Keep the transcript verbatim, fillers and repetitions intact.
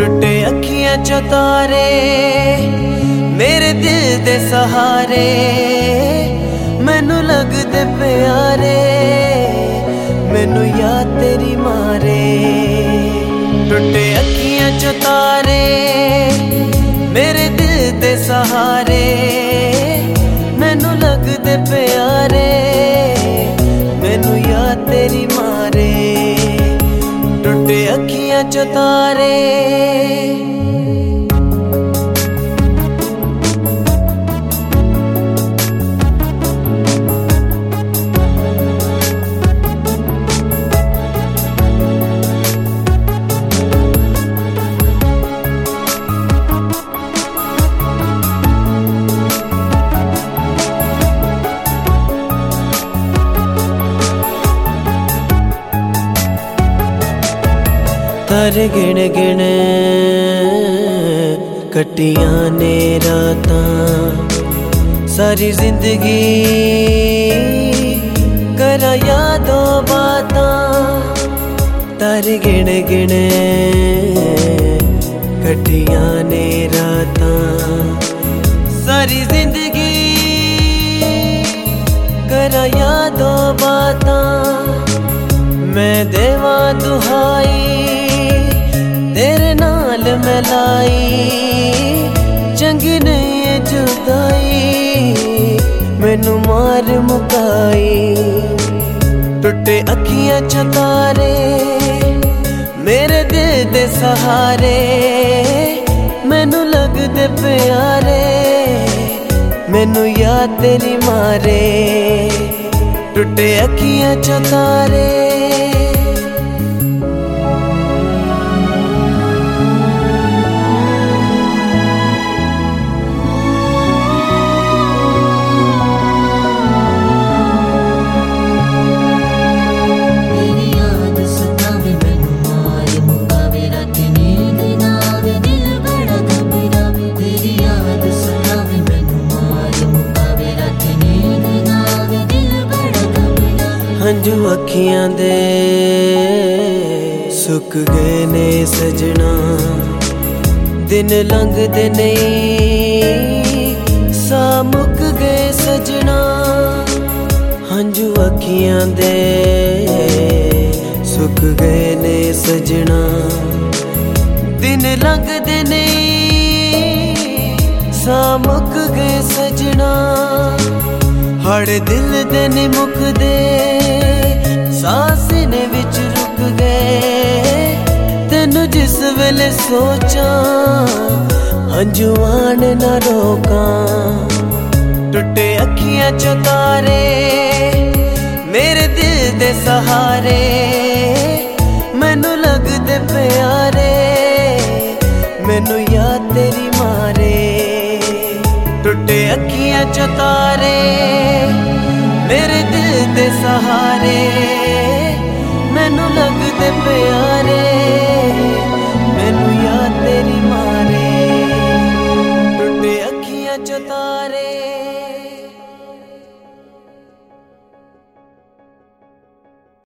टुटे अखियां चो तारे मेरे दिल दे सहारे, मैनू लगदे प्यारे, मैनू याद तेरी मारे। टुटे अखियां चो तारे मेरे दिल दे सहारे, मैनू लगदे प्यारे, मैनू याद तेरी मारे। टुटे अखियां चो तारे तारे गिण गिण कटियां ने रातां, सारी जिंदगी करा यादों बातां। तारे गिण गिण कटियां ने रातां, सारी जिंदगी करा यादों बातां। मैं देवा दुहाई तेरे नाल मैं लाई, चंगी नहीं है जुदाई, मैनू मार मुकाई। टुटे अखियां चो तारे मेरे दिल दे सहारे, मैनू लगदे प्यारे, मैनू याद तेरी मारे। टुटे अखियां चो तारे हंजू अखियां दे सुक गए ने सजना, दिन लंघदे नहीं सा मुक गए सजना। हंजू अखियां दे सुक गए ने सजना, दिन लंघदे नहीं सा मुक गए सजना। हड़ दिल दे नी मुकदे, सांस ने विच रुक गए, तेनू जिस वेले सोचा हंजू आन ना रोकां। टुटे अखियां चो तारे मेरे दिल दे सहारे, मैनू लगदे प्यारे, मैनू याद तेरी मारे। टुटे अखियां चो तारे मेरे दिल दे सहारे, मैनू लगदे प्यारे।